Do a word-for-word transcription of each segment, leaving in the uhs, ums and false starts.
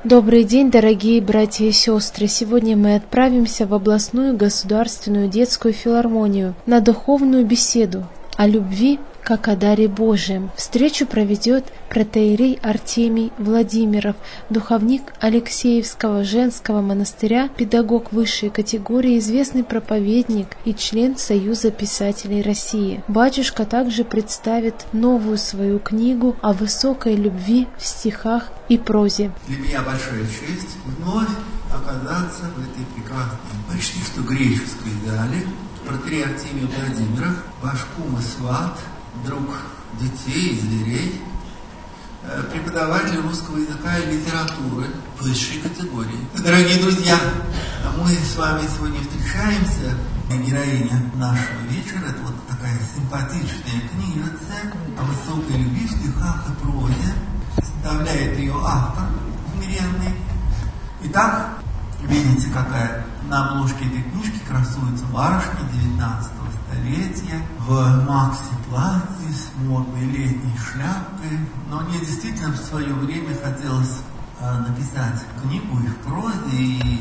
Добрый день, дорогие братья и сестры! Сегодня мы отправимся в областную государственную детскую филармонию на духовную беседу о любви как о даре Божьем. Встречу проведет протоиерей Артемий Владимиров, духовник Алексеевского женского монастыря, педагог высшей категории, известный проповедник и член Союза писателей России. Батюшка также представит новую свою книгу о высокой любви в стихах и прозе. Для меня большая честь вновь оказаться в этой прекрасной, почти что греческой зале. Протоиерей Артемий Владимиров, ваш кум и сват, друг детей и зверей, преподаватель русского языка и литературы высшей категории. Дорогие друзья, мы с вами сегодня встречаемся. Героиня нашего вечера — это вот такая симпатичная книжица о высокой любви в стихах и прозе. Составляет ее автор смиренный. Итак, видите, какая на обложке этой книжки красуется барышня девятнадцатого столетия в макси-платье с модной летней шляпкой. Но мне действительно в свое время хотелось э, написать книгу и в прозе, и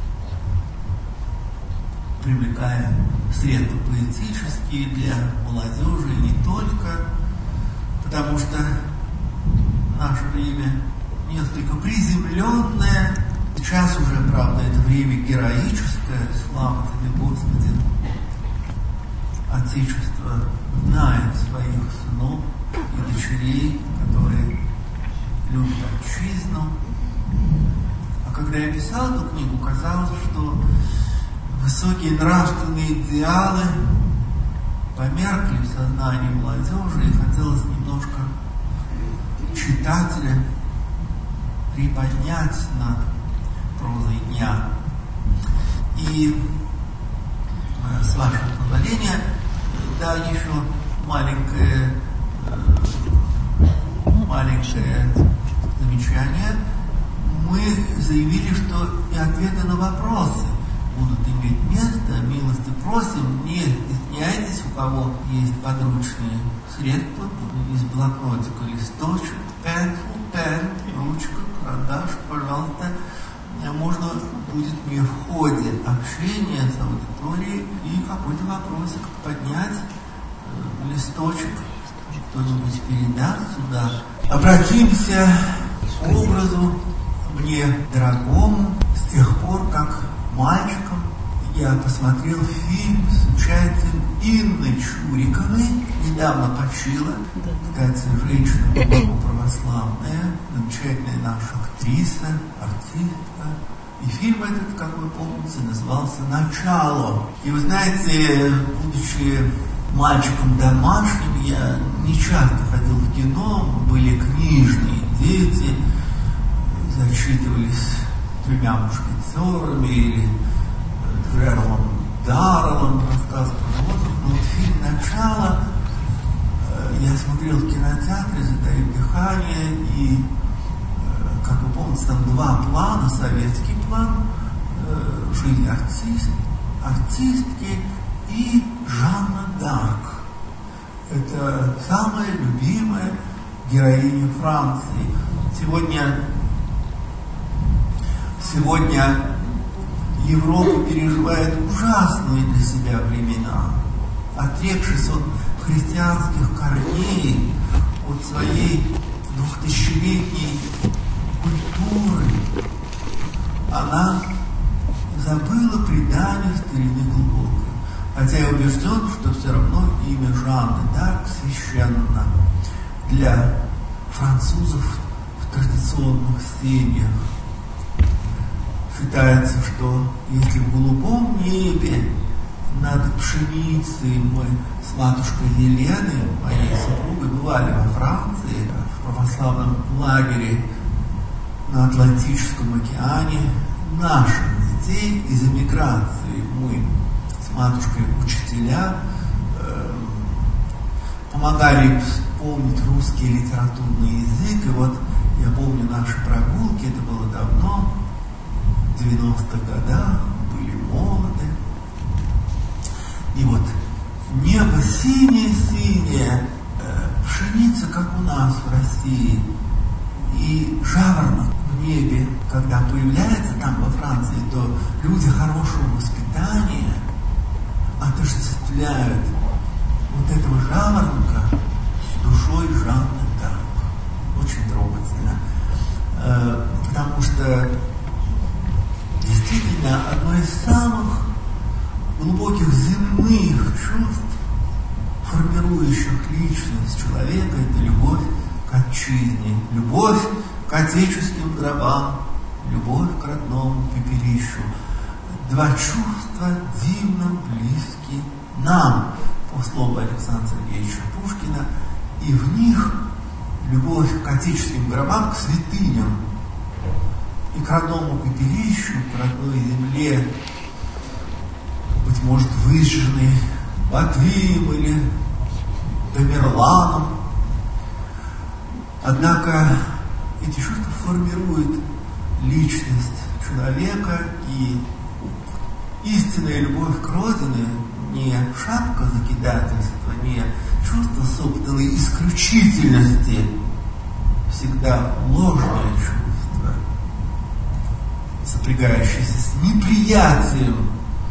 привлекая средства поэтические для молодежи, и не только, потому что наше время несколько приземленное. Сейчас уже, правда, это время героическое, слава тебе, Господи. Отечество знает своих сынов и дочерей, которые любят отчизну. А когда я писал эту книгу, казалось, что высокие нравственные идеалы померкли в сознании молодежи, и хотелось немножко читателя приподнять над прозой дня. И э, с вашего позволения, да, еще маленькое, э, маленькое замечание. Мы заявили, что и ответы на вопросы будут иметь место. Милости просим, не стесняйтесь, у кого есть подручные средства, из блокнотика листочек, пен, пен, ручка, карандаш, пожалуйста. Можно будет мне в ходе общения с аудиторией и какой-то вопросик поднять, э, листочек, кто-нибудь передаст сюда. Обратимся к образу мне дорогому. С тех пор, как мальчиком я посмотрел фильм с участием Инны Чуриковой, недавно почила, кстати, женщина глубоко православная, замечательная наша актриса, артистка. И фильм этот, как вы помните, назывался «Начало». И вы знаете, будучи мальчиком домашним, я не часто ходил в кино, мы были книжные дети, зачитывались «Тремя мушкетерами» или Джералом Дарреллом, рассказ про животных. Но вот фильм «Начало» я смотрел в кинотеатре, затаив дыхание, и, как вы помните, там два плана: советский план, жизнь артист, артистки и Жанна Дарк. Это самая любимая героиня Франции. Сегодня, сегодня Европа переживает ужасные для себя времена. Отрекшись от христианских корней, от своей двухтысячелетней культуры, она забыла предание старины глубокой. Хотя я убежден, что все равно имя Жанны Дарк священно для французов в традиционных семьях. Считается, что если в голубом небе над пшеницей мы с матушкой Еленой, моей супругой, бывали во Франции, в православном лагере на Атлантическом океане, наших детей из эмиграции мы с матушкой учителя э, помогали вспомнить русский литературный язык. И вот я помню наши прогулки, это было давно, в девяностых годах, были молоды. И вот небо синее-синее, э, пшеница, как у нас в России, и жаворонок в небе, когда появляется там во Франции, то люди хорошего воспитания отождествляют вот этого жаворонка с душой Жанны д'Арк. Очень трогательно. Э, потому что действительно одно из самых глубоких земных чувств, формирующих личность человека, это любовь к отчизне, любовь к отеческим гробам, любовь к родному пепелищу. Два чувства дивно близки нам, по слову Александра Сергеевича Пушкина, и в них любовь к отеческим гробам, к святыням и к родному пепелищу, к родной земле, быть может, выжженной Батыем или Тамерланом. Однако эти чувства формируют личность человека, и истинная любовь к родине не шапка закидательства, не чувство собственной исключительности, всегда ложное чувство, сопрягающееся с неприятием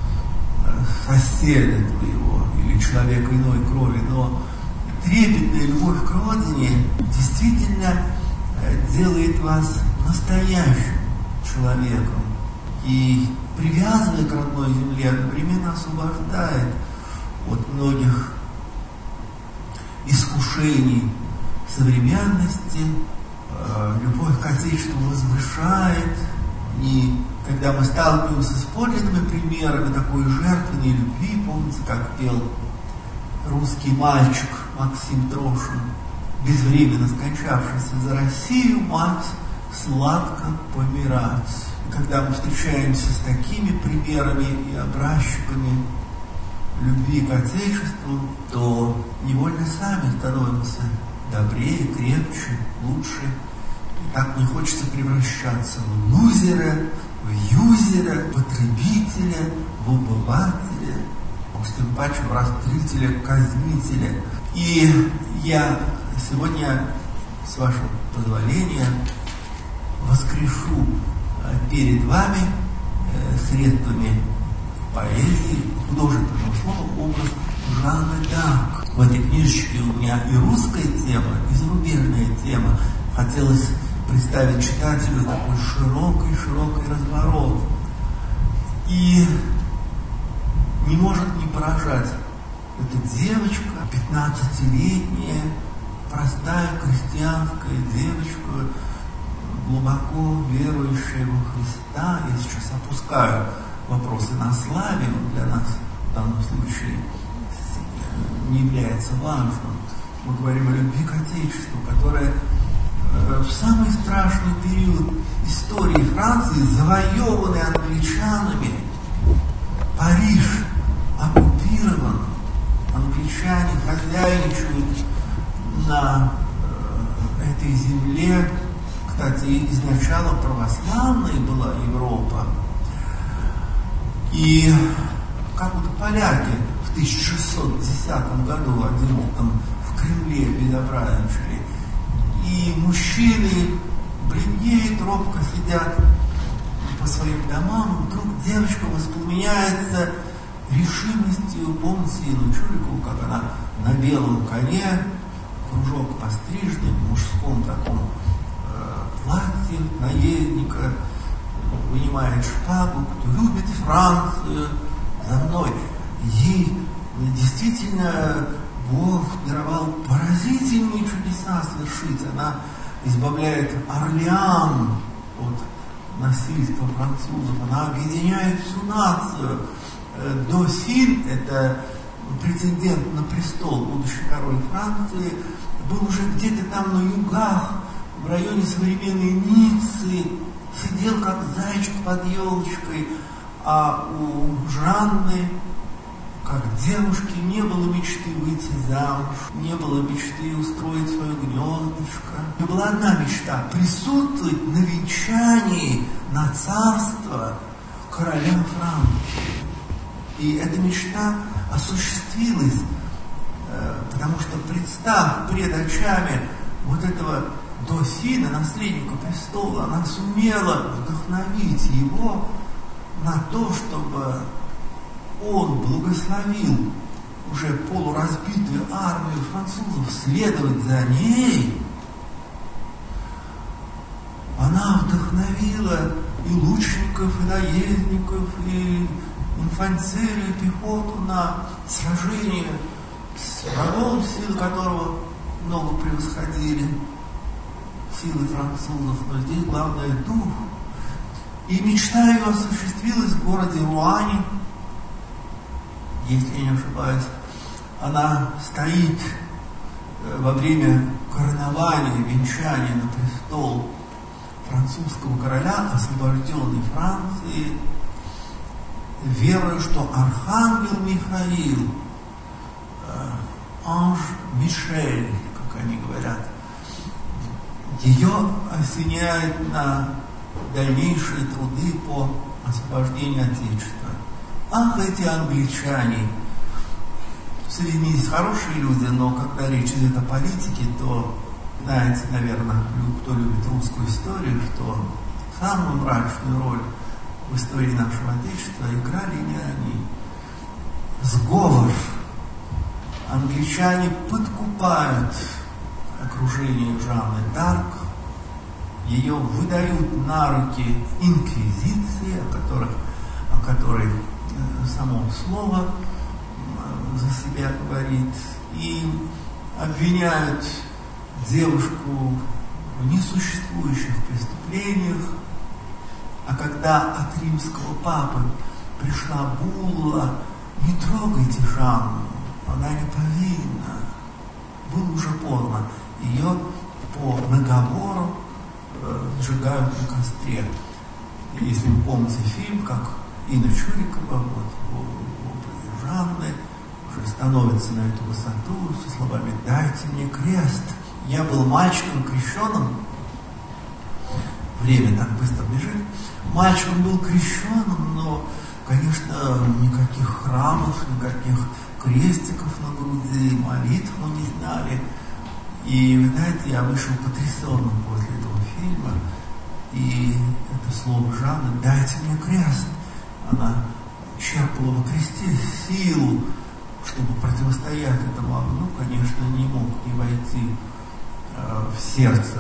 соседа твоего или человека иной крови, но трепетная любовь к родине действительно делает вас настоящим человеком и, привязывая к родной земле, одновременно освобождает от многих искушений современности, любовь к Отечеству возвышает. И когда мы сталкиваемся с подлинными примерами такой жертвенной любви, помните, как пел русский мальчик Максим Трошин, безвременно скончавшийся: за Россию, мать, сладко помирать. И когда мы встречаемся с такими примерами и образчиками любви к Отечеству, то невольно сами становимся добрее, крепче, лучше. И так не хочется превращаться в лузера, в юзера, в потребителя, в обывателя, а тем паче в растлителя, казнителя. И я сегодня, с вашего позволения, воскрешу перед вами средствами поэзии, художественного слова, образ Жанны д'Арк. В этой книжечке у меня и русская тема, и зарубежная тема. Хотелось представить читателю такой широкий-широкий разворот. И не может не поражать эта девочка, пятнадцатилетняя, простая крестьянская девочка, глубоко верующая во Христа. Я сейчас опускаю вопросы на славе, он для нас в данном случае не является важным. Мы говорим о любви к Отечеству, которая в самый страшный период истории Франции, завоеванный англичанами, Париж оккупирован, англичане хозяйничают на э, этой земле. Кстати, изначально православной была Европа. И как вот поляки в тысяча шестьсот десятом году, одиннадцатом, в Кремле безобразничали. И мужчины бледнеют, робко сидят по своим домам, и вдруг девочка воспламеняется решимостью. Помните Ину Чурикову, как она на белом коне, кружок постриженный, в мужском таком э, платье наездника, вынимает шпагу: кто любит Францию, за мной. Ей действительно Бог даровал поразительные чудеса совершить. Она избавляет Орлеан от насильства французов, она объединяет всю нацию. Дофин, это претендент на престол, будущий король Франции, был уже где-то там на югах, в районе современной Ниццы, сидел как зайчик под елочкой, а у Жанны, как девушки, не было мечты выйти замуж, не было мечты устроить свое гнездышко. И была одна мечта — присутствовать на венчании на царство короля Франции. И эта мечта осуществилась, потому что, представ пред очами вот этого Досина, наследника престола, она сумела вдохновить его на то, чтобы он благословил уже полуразбитую армию французов следовать за ней. Она вдохновила и лучников, и наездников, и инфантерию, и пехоту на сражение с врагом, силы которого много превосходили силы французов, но здесь главное дух. И мечта ее осуществилась в городе Руане. Если я не ошибаюсь, она стоит во время коронования, венчания на престол французского короля, освобожденной Франции, веруя, что архангел Михаил, Анж Мишель, как они говорят, ее осеняет на дальнейшие труды по освобождению Отечества. Ах, эти англичане! Среди них есть хорошие люди, но когда речь идет о политике, то знаете, наверное, кто любит русскую историю, что самую мрачную роль в истории нашего Отечества играли не они. Сговор. Англичане подкупают окружение Жанны д'Арк, ее выдают на руки инквизиции, о, которых, о которой само слово за себя говорит, и обвиняют девушку в несуществующих преступлениях. А когда от римского папы пришла булла «Не трогайте Жанну, она не повинна», было уже поздно. Ее по наговору э, сжигают на костре. И если вы помните фильм, как Инна Чурикова вот, в образе Жанны уже становится на эту высоту со словами «Дайте мне крест». Я был мальчиком крещеным. Время так быстро бежит. Мальчиком был крещеным, но, конечно, никаких храмов, никаких крестиков на груди, молитв мы не знали. И, вы знаете, я вышел потрясенным после этого фильма. И это слово Жанны «Дайте мне крест». Она черпала во кресте силу, чтобы противостоять этому огню, конечно, не мог не войти э, в сердце,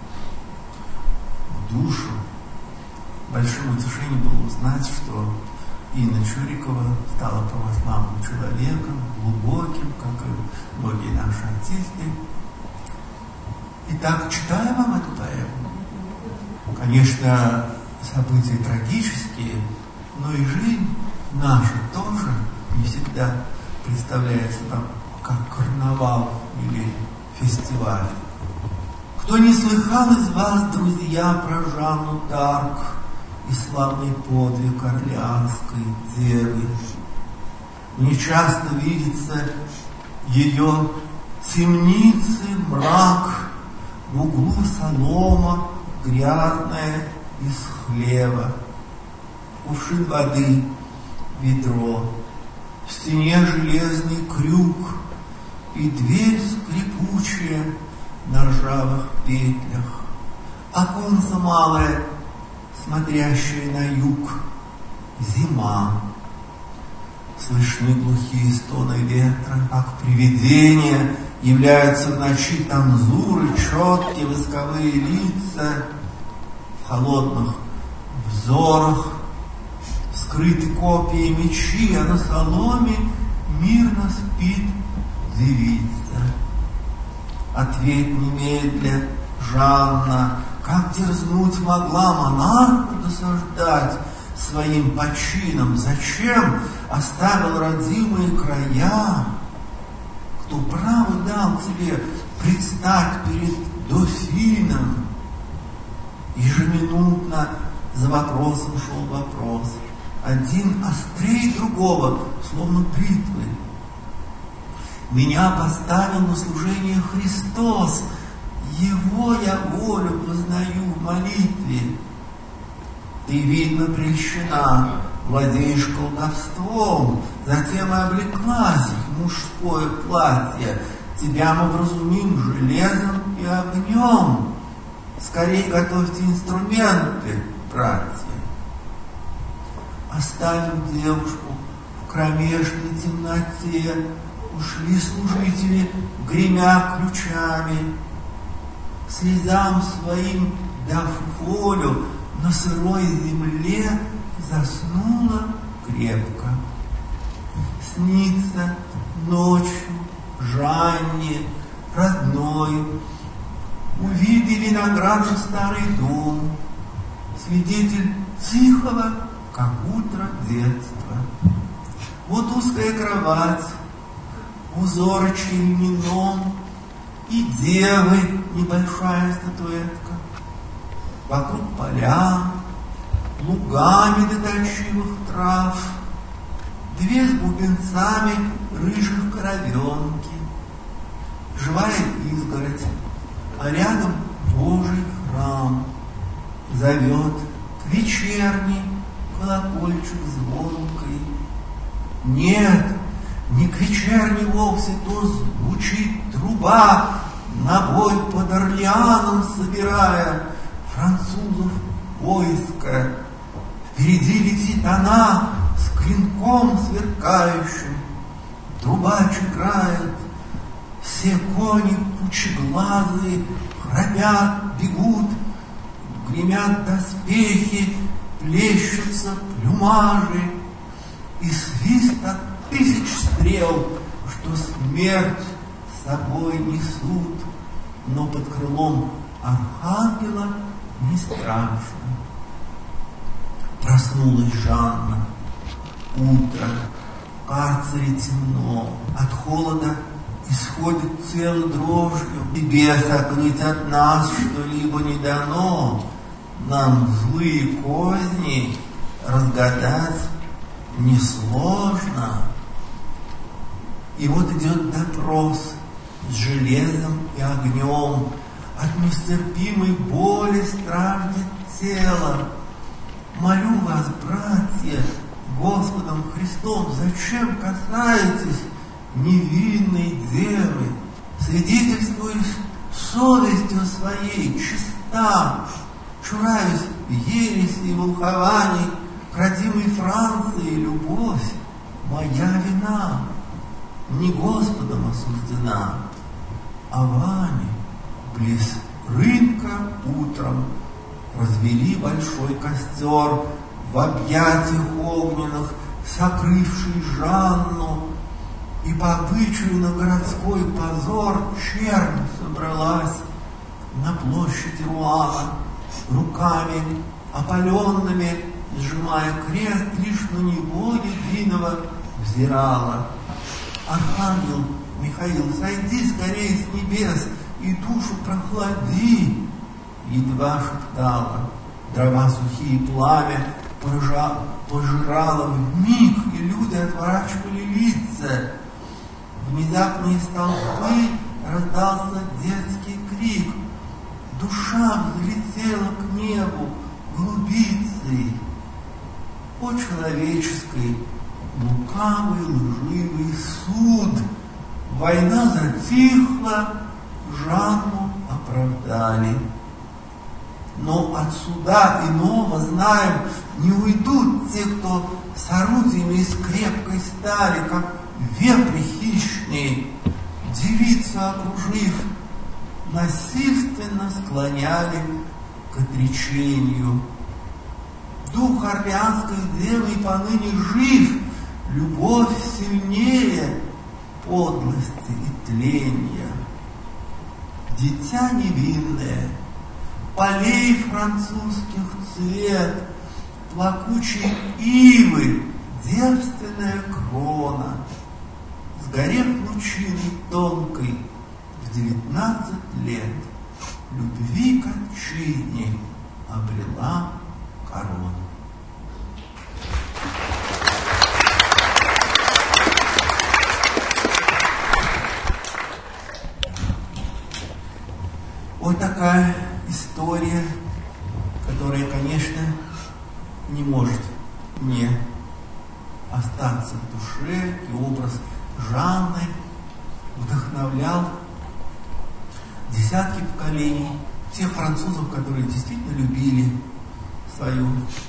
в душу. Большим утешением было узнать, что Инна Чурикова стала православным человеком, глубоким, как и многие наши артисты. Итак, читаю вам эту поэму. Конечно, события трагические, но и жизнь наша тоже не всегда представляется нам как карнавал или фестиваль. Кто не слыхал из вас, друзья, про Жанну д'Арк и славный подвиг орлеанской девы? Мне часто видится ее темницы мрак, в углу солома грязная из хлева, кувшин воды, ведро, в стене железный крюк и дверь скрипучая на ржавых петлях, оконце малое, смотрящее на юг, зима. Слышны глухие стоны ветра, как привидения, являются в ночи танзуры, четкие восковые лица, в холодных взорах скрыты копья и мечи, а на соломе мирно спит девица. Ответь немедля, Жанна, как дерзнуть могла монарху досаждать своим почином? Зачем оставил родимые края? Кто право дал тебе предстать перед дофином? Ежеминутно за вопросом шел вопрос, один острее другого, словно бритвы. Меня поставил на служение Христос, Его я волю познаю в молитве. Ты, видно, прельщена, владеешь колдовством, затем облеклась в мужское платье. Тебя мы вразумим железом и огнем. Скорее готовьте инструменты, братья. Оставим девушку в кромешной темноте. Ушли служители, гремя ключами. Слезам своим дав волю, на сырой земле заснула крепко. Снится ночью Жанне родной, увидели виноградом старый дом, свидетель тихого, как утро, детства. Вот узкая кровать, узорочный льняном, и девы небольшая статуэтка. Вокруг поля, лугами до точивых трав, две с бубенцами рыжих коровенки, живая изгородь, а рядом Божий храм зовет к вечерней колокольчик звонкой. Нет, не к вечерней вовсе, то звучит труба, на бой под Орлеаном собирая французов войско. Впереди летит она с клинком сверкающим, трубач играет, все кони пучеглазые храпят, бегут, гремят доспехи, плещутся плюмажи, и свист от тысяч стрел, что смерть с собой несут, но под крылом архангела не страшно. Проснулась Жанна. Утро, в карцере темно, от холода исходит тело дрожью. Тебе сокрыть от нас что-либо не дано, нам злые козни разгадать несложно. И вот идет допрос с железом и огнем, от нестерпимой боли страждет тело. Молю вас, братья, Господом Христом, зачем касаетесь невинной девы? Свидетельствуюсь совестью своей, чиста, чураюсь ереси и волхований, к родимой Франции любовь моя вина, не Господом осуждена, а вами близ рынка утром развели большой костер, в объятиях огненных сокрывший Жанну, и по обычаю на городской позор чернь собралась на площади Руана, руками опаленными, сжимая крест, лишь на него единого взирала. Архангел Михаил, сойди скорее с небес и душу прохлади, едва шептала. Дрова сухие, пламя пожа... пожирало вмиг, и люди отворачивали лица. Внезапно из толпы раздался детский крик. Душа взлетела к небу голубицей. О человеческой, лукавый, лживый суд! Война затихла, Жанну оправдали. Но от суда иного, знаем, не уйдут те, кто с орудиями из крепкой стали, как вепри хищные, девицу окружив, насильственно склоняли к отречению. Дух орлеанской девы и поныне жив, любовь сильнее подлости и тления. Дитя невинное, полей французских цвет, плакучей ивы, девственная крона, сгорев лучиной тонкой в девятнадцать лет, любви к отчизне обрела корону. Вот такая история, которая, конечно, не может не остаться в душе, и образ Жанны вдохновлял десятки поколений тех французов, которые действительно любили свою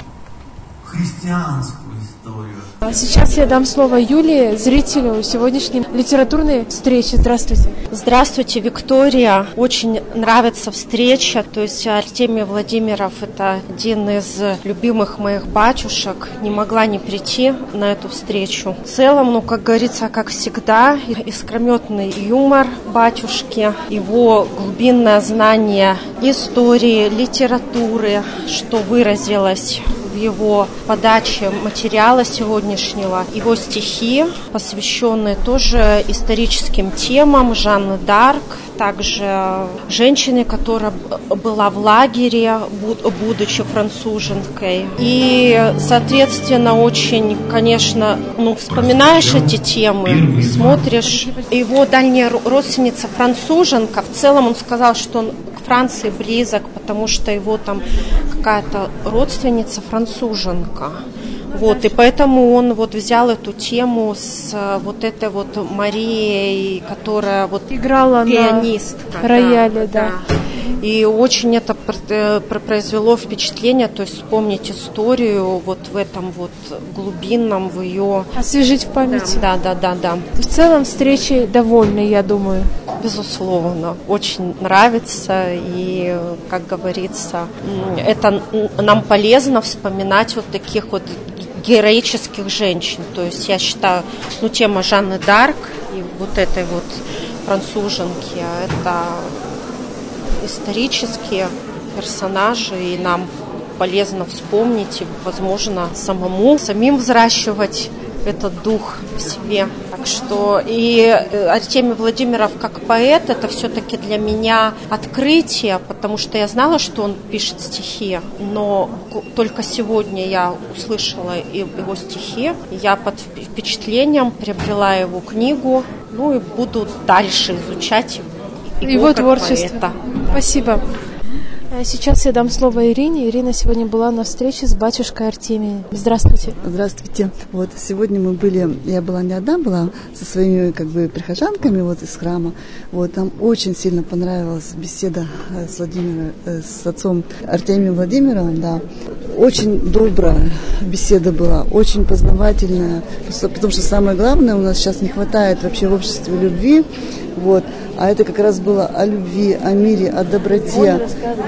христианскую историю. А сейчас я дам слово Юлии, зрителю сегодняшней литературной встречи. Здравствуйте. Здравствуйте, Виктория. Очень нравится встреча. То есть Артемий Владимиров – это один из любимых моих батюшек. Не могла не прийти на эту встречу. В целом, ну, как говорится, как всегда, искрометный юмор батюшки, его глубинное знание истории, литературы, что выразилось в его подаче материала сегодняшнего, его стихи, посвященные тоже историческим темам, Жанны д'Арк, также женщине, которая была в лагере, будучи француженкой. И, соответственно, очень, конечно, ну, вспоминаешь эти темы, смотришь. Его дальняя родственница француженка, в целом он сказал, что он к Франции близок, потому что его там какая-то родственница француженка. Вот, и поэтому он вот взял эту тему с вот этой вот Марией, которая вот играла пианистка, на рояле, да, да. И очень это произвело впечатление, то есть вспомнить историю вот в этом вот глубинном, в ее... Освежить в памяти. Да, да, да, да. В целом встречи довольны, я думаю. Безусловно, очень нравится, и, как говорится, это нам полезно вспоминать вот таких вот героических женщин. То есть я считаю, ну, тема Жанны д'Арк и вот этой вот француженки, это исторические персонажи, и нам полезно вспомнить и, возможно, самому, самим взращивать этот дух в себе. Так что и Артемий Владимиров как поэт, это все-таки для меня открытие, потому что я знала, что он пишет стихи, но только сегодня я услышала его стихи, я под впечатлением приобрела его книгу, ну и буду дальше изучать его, его как творчество. Поэта. Спасибо. Сейчас я дам слово Ирине. Ирина сегодня была на встрече с батюшкой Артемием. Здравствуйте. Здравствуйте. Вот сегодня мы были, я была не одна, была со своими как бы прихожанками вот из храма. Вот нам очень сильно понравилась беседа с Владимиром, с отцом Артемием Владимировым, да. Очень добрая беседа была, очень познавательная, потому что самое главное, у нас сейчас не хватает вообще в обществе любви. Вот. А это как раз было о любви, о мире, о доброте.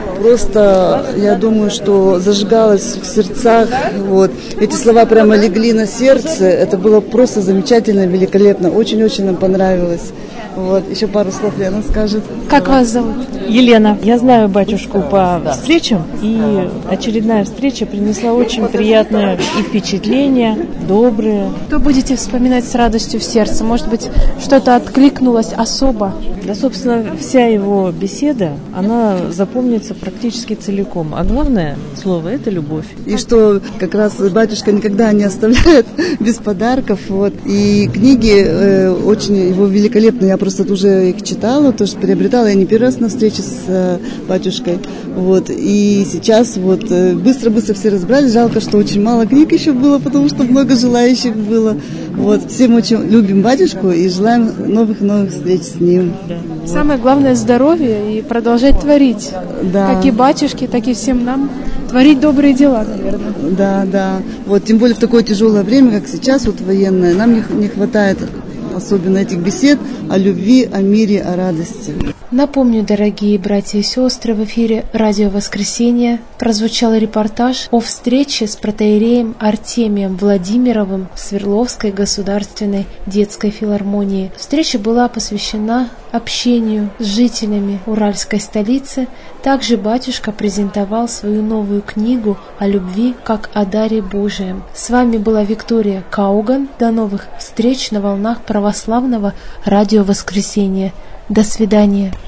Просто, я думаю, что зажигалось в сердцах. Вот. Эти слова прямо легли на сердце. Это было просто замечательно, великолепно. Очень-очень нам понравилось. Вот. Еще пару слов Лена скажет. Как вас зовут? Елена. Я знаю батюшку по встречам, и очередная встреча принесла очень приятное и впечатление, добрые. Что будете вспоминать с радостью в сердце? Может быть, что-то откликнулось особо? Да, собственно, вся его беседа, она запомнится практически целиком. А главное слово – это любовь. И что как раз батюшка никогда не оставляет без подарков. Вот. И книги э, очень его великолепные. Я просто уже их читала, тоже приобретала. Я не первый раз на встрече с э, батюшкой. Вот. И сейчас вот э, быстро-быстро все разобрали. Жалко, что очень мало книг еще было, потому что много желающих было. Вот. Все мы очень любим батюшку и желаем новых-новых встреч с ним. Самое главное – здоровье и продолжать творить. Да. Как и батюшке, так и всем нам творить добрые дела, наверное. Да, да. Вот, тем более в такое тяжелое время, как сейчас, вот военное, нам не, не хватает особенно этих бесед о любви, о мире, о радости. Напомню, дорогие братья и сестры, в эфире «Радио Воскресенье» прозвучал репортаж о встрече с протоиереем Артемием Владимировым в Свердловской государственной детской филармонии. Встреча была посвящена общению с жителями уральской столицы. Также батюшка презентовал свою новую книгу о любви как о даре Божием. С вами была Виктория Кауган. До новых встреч на волнах православного «Радио Воскресенье». До свидания.